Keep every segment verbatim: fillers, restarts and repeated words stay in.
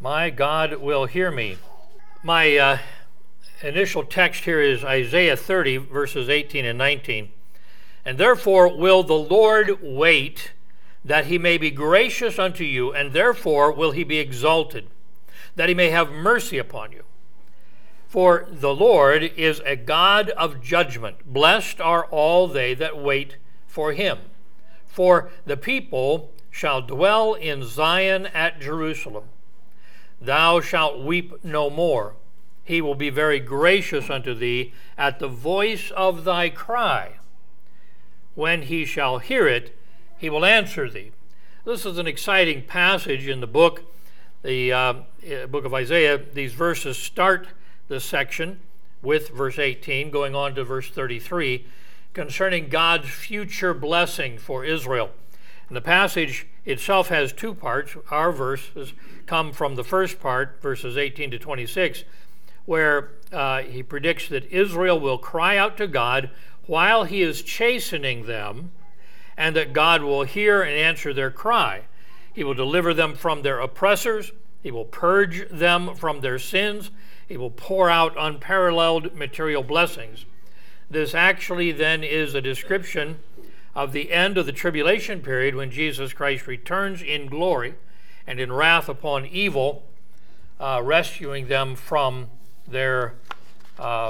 My God will hear me. My uh, initial text here is Isaiah thirty, verses eighteen and nineteen. And therefore will the Lord wait, that he may be gracious unto you, and therefore will he be exalted, that he may have mercy upon you. For the Lord is a God of judgment. Blessed are all they that wait for him. For the people shall dwell in Zion at Jerusalem. Thou shalt weep no more. He will be very gracious unto thee at the voice of thy cry. When he shall hear it, he will answer thee. This is an exciting passage in the book, the uh, book of Isaiah. These verses start this section with verse eighteen, going on to verse thirty-three, concerning God's future blessing for Israel. And the passage itself has two parts. Our verses come from the first part, verses eighteen to twenty-six, where uh, he predicts that Israel will cry out to God while he is chastening them, and that God will hear and answer their cry. He will deliver them from their oppressors. He will purge them from their sins. He will pour out unparalleled material blessings. This actually then is a description of the end of the tribulation period, when Jesus Christ returns in glory and in wrath upon evil, uh, rescuing them from their uh,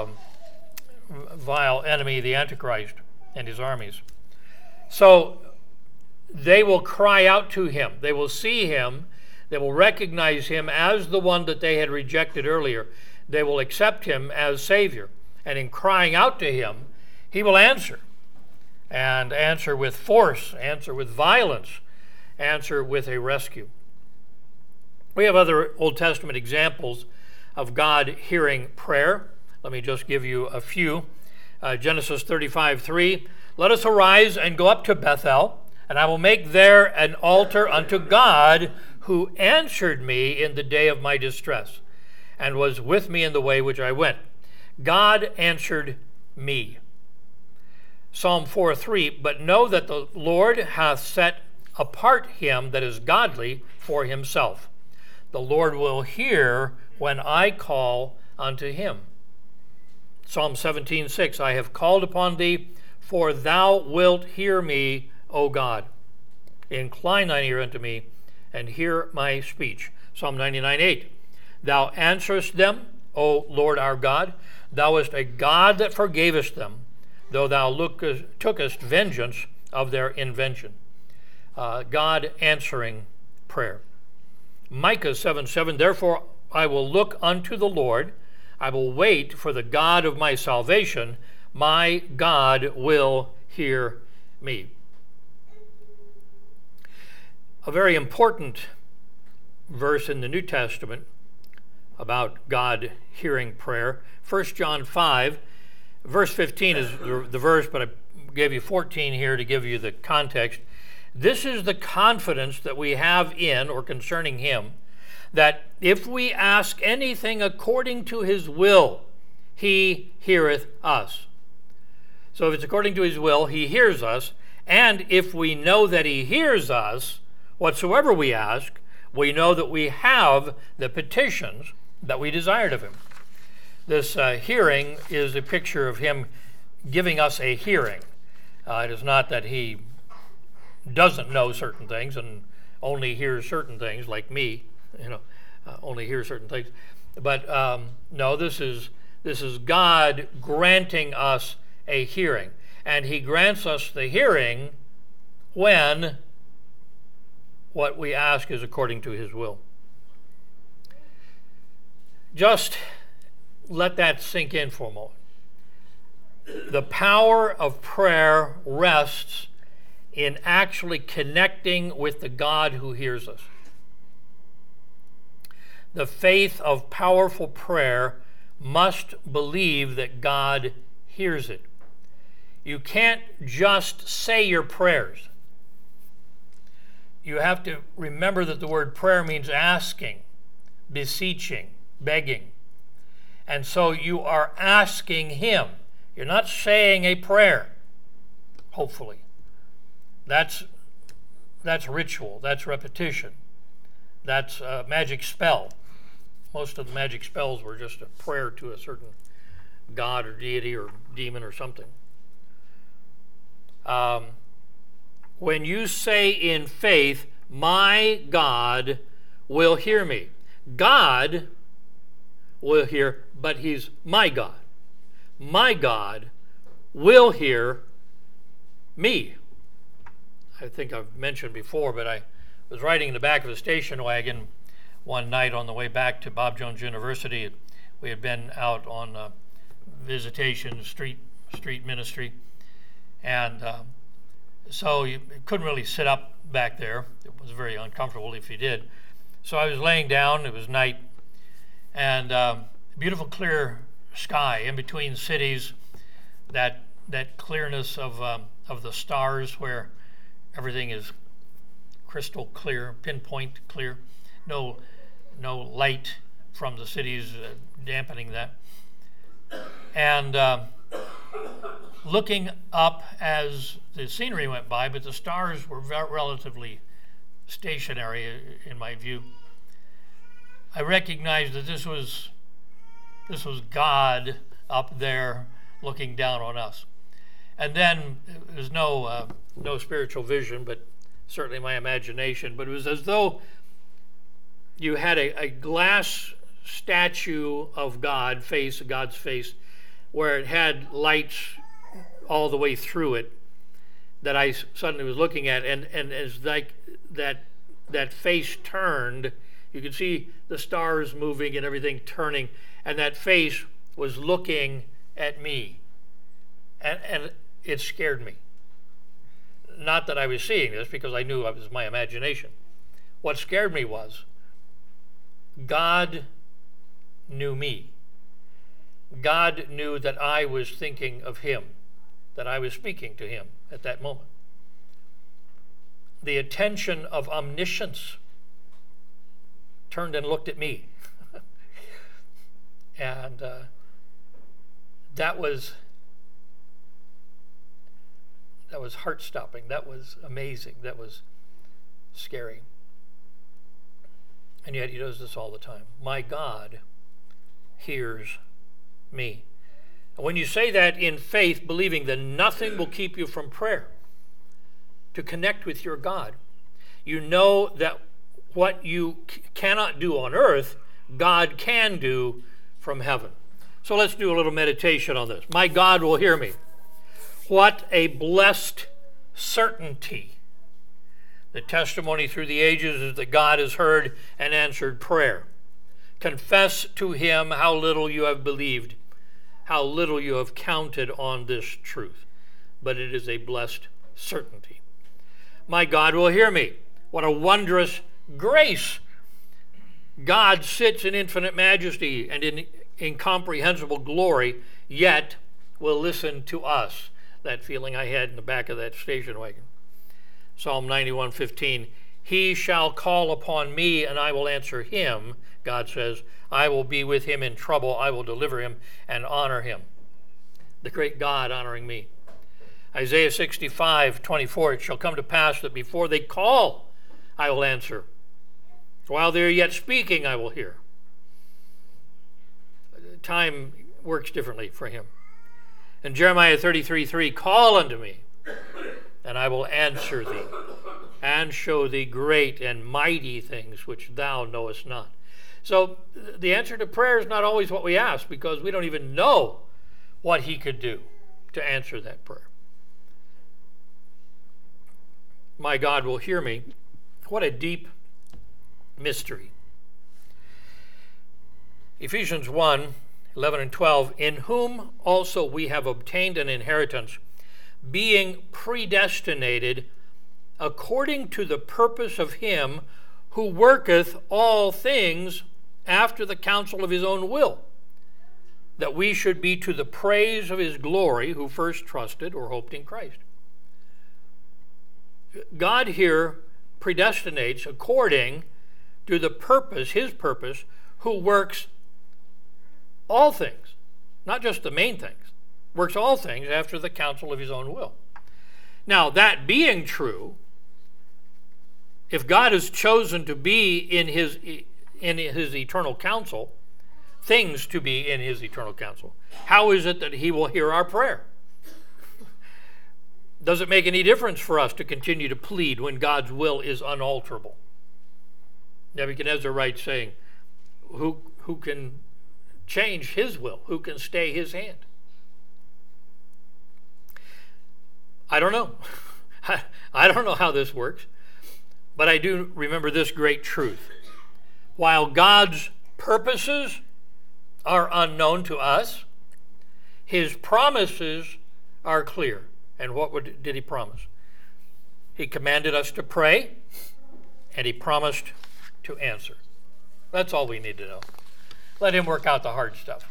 vile enemy, the Antichrist, and his armies. So they will cry out to him. They will see him. They will recognize him as the one that they had rejected earlier. They will accept him as Savior. And in crying out to him, he will answer. And answer with force, answer with violence, answer with a rescue. We have other Old Testament examples of God hearing prayer. Let me just give you a few. Uh, Genesis thirty-five three, let us arise and go up to Bethel, and I will make there an altar unto God, who answered me in the day of my distress, and was with me in the way which I went. God answered me. Psalm four three, but know that the Lord hath set apart him that is godly for himself. The Lord will hear when I call unto him. Psalm seventeen six, I have called upon thee, for thou wilt hear me, O God. Incline thine ear unto me, and hear my speech. Psalm ninety-nine eight, thou answerest them, O Lord our God. Thou wast a God that forgavest them, though thou lookest, tookest vengeance of their invention. Uh, God answering prayer. Micah seven seven, therefore I will look unto the Lord, I will wait for the God of my salvation, my God will hear me. A very important verse in the New Testament about God hearing prayer, First John five, verse fifteen is the, the verse, but I gave you fourteen here to give you the context. This is the confidence that we have in, or concerning him, that if we ask anything according to his will, he heareth us. So if it's according to his will, he hears us, and if we know that he hears us, whatsoever we ask, we know that we have the petitions that we desired of him. This uh, hearing is a picture of him giving us a hearing. Uh, it is not that he doesn't know certain things and only hears certain things, like me, you know, uh, only hears certain things. But um, no, this is this is God granting us a hearing, and he grants us the hearing when what we ask is according to his will. Just let that sink in for a moment. The power of prayer rests in actually connecting with the God who hears us. The faith of powerful prayer must believe that God hears it. You can't just say your prayers. You have to remember that the word prayer means asking, beseeching, begging. And so you are asking him. You're not saying a prayer, hopefully. That's, that's ritual. That's repetition. That's a magic spell. most of the magic spells were just a prayer to a certain god or deity or demon or something. Um, when you say in faith, my God will hear me. God will hear, but he's my God. My God will hear me. I think I've mentioned before, but I was riding in the back of a station wagon one night on the way back to Bob Jones University. We had been out on uh, visitation, street street ministry, and um, so you couldn't really sit up back there. It was very uncomfortable if you did. So I was laying down. It was night, and um, beautiful clear sky in between cities. That that clearness of um, of the stars, where everything is crystal clear, pinpoint clear. No no light from the cities uh, dampening that. And uh, looking up as the scenery went by, but the stars were very relatively stationary in my view. I recognized that this was this was God up there looking down on us. And then it was no uh, no spiritual vision, but certainly my imagination. But it was as though you had a, a glass statue of God, face, God's face, where it had lights all the way through it that I suddenly was looking at, and, and as like that that face turned, you could see the stars moving and everything turning, and that face was looking at me. And, and it scared me. Not that I was seeing this, because I knew it was my imagination. What scared me was God knew me. God knew that I was thinking of him, that I was speaking to him at that moment. The attention of omniscience turned and looked at me. and uh, that was that was heart-stopping. That was amazing. That was scary. And yet he does this all the time. My God hears me. And when you say that in faith, believing that nothing will keep you from prayer, to connect with your God, you know that what you c- cannot do on earth, God can do from heaven. So let's do a little meditation on this. My God will hear me. What a blessed certainty. The testimony through the ages is that God has heard and answered prayer. Confess to him how little you have believed, how little you have counted on this truth. But it is a blessed certainty. My God will hear me. What a wondrous grace. God sits in infinite majesty and in incomprehensible glory, yet will listen to us. That feeling I had in the back of that station wagon. Psalm ninety-one fifteen, he shall call upon me and I will answer him, God says. I will be with him in trouble. I will deliver him and honor him. The great God honoring me. Isaiah sixty-five twenty-four, it shall come to pass that before they call, I will answer. While they are yet speaking, I will hear. Time works differently for him. And Jeremiah thirty-three three, call unto me, and I will answer thee, and show thee great and mighty things which thou knowest not. So the answer to prayer is not always what we ask, because we don't even know what he could do to answer that prayer. My God will hear me. What a deep mystery. Ephesians one eleven and twelve, in whom also we have obtained an inheritance, being predestinated according to the purpose of him who worketh all things after the counsel of his own will, that we should be to the praise of his glory, who first trusted or hoped in Christ. God here predestinates according to the purpose, his purpose, who works all things, not just the main things, works all things after the counsel of his own will. Now, that being true, if God has chosen to be in his in his eternal counsel, things to be in his eternal counsel, how is it that he will hear our prayer? Does it make any difference for us to continue to plead when God's will is unalterable? Nebuchadnezzar writes saying, who, who can change his will? Who can stay his hand? I don't know. I, I don't know how this works, but I do remember this great truth. While God's purposes are unknown to us, his promises are clear. And what would, did he promise? He commanded us to pray, and he promised to answer. That's all we need to know. Let him work out the hard stuff.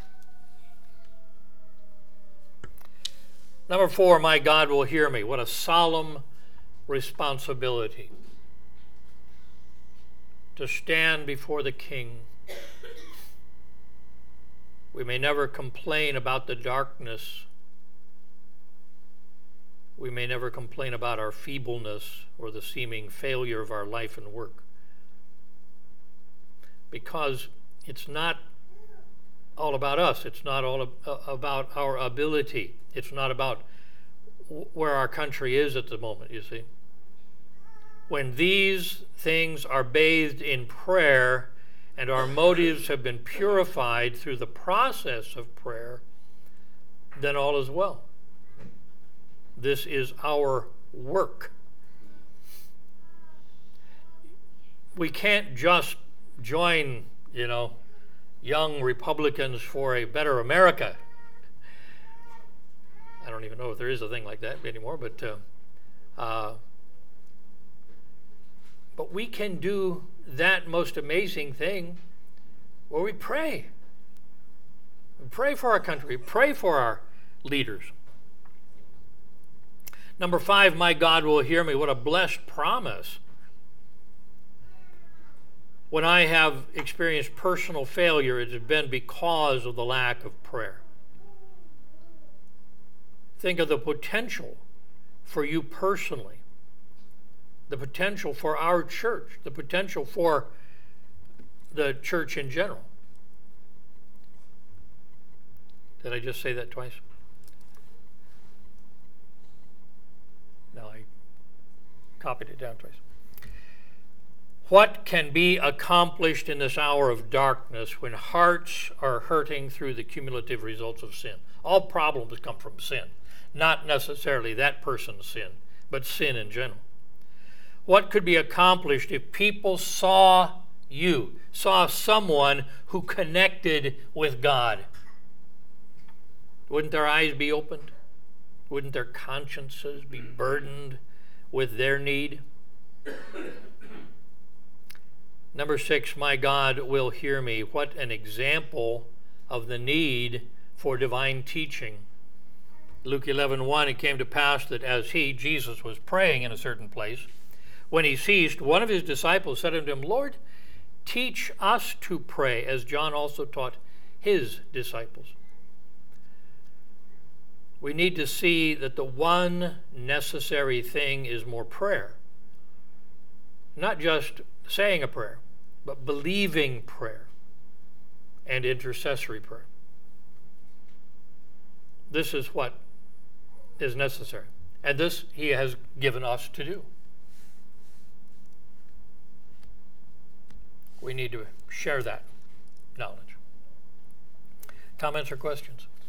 Number four, my God will hear me. What a solemn responsibility to stand before the King. We may never complain about the darkness. We may never complain about our feebleness or the seeming failure of our life and work, because it's not all about us. It's not all about our ability. It's not about where our country is at the moment, you see. When these things are bathed in prayer and our motives have been purified through the process of prayer, then all is well. This is our work. We can't just join, you know, young Republicans for a better America. I don't even know if there is a thing like that anymore, but uh, uh, but we can do that most amazing thing where we pray. We pray for our country, pray for our leaders. Number five, my God will hear me. What a blessed promise. When I have experienced personal failure, it has been because of the lack of prayer. Think of the potential for you personally, the potential for our church, the potential for the church in general. Did I just say that twice? No, I copied it down twice. What can be accomplished in this hour of darkness when hearts are hurting through the cumulative results of sin? All problems come from sin, not necessarily that person's sin, but sin in general. What could be accomplished if people saw you, saw someone who connected with God? Wouldn't their eyes be opened? Wouldn't their consciences be burdened with their need? Number six, my God will hear me. What an example of the need for divine teaching. Luke eleven one, it came to pass that as he, Jesus, was praying in a certain place, when he ceased, one of his disciples said unto him, Lord, teach us to pray, as John also taught his disciples. We need to see that the one necessary thing is more prayer. Not just saying a prayer, but believing prayer and intercessory prayer. This is what is necessary. And this he has given us to do. We need to share that knowledge. Comments or questions?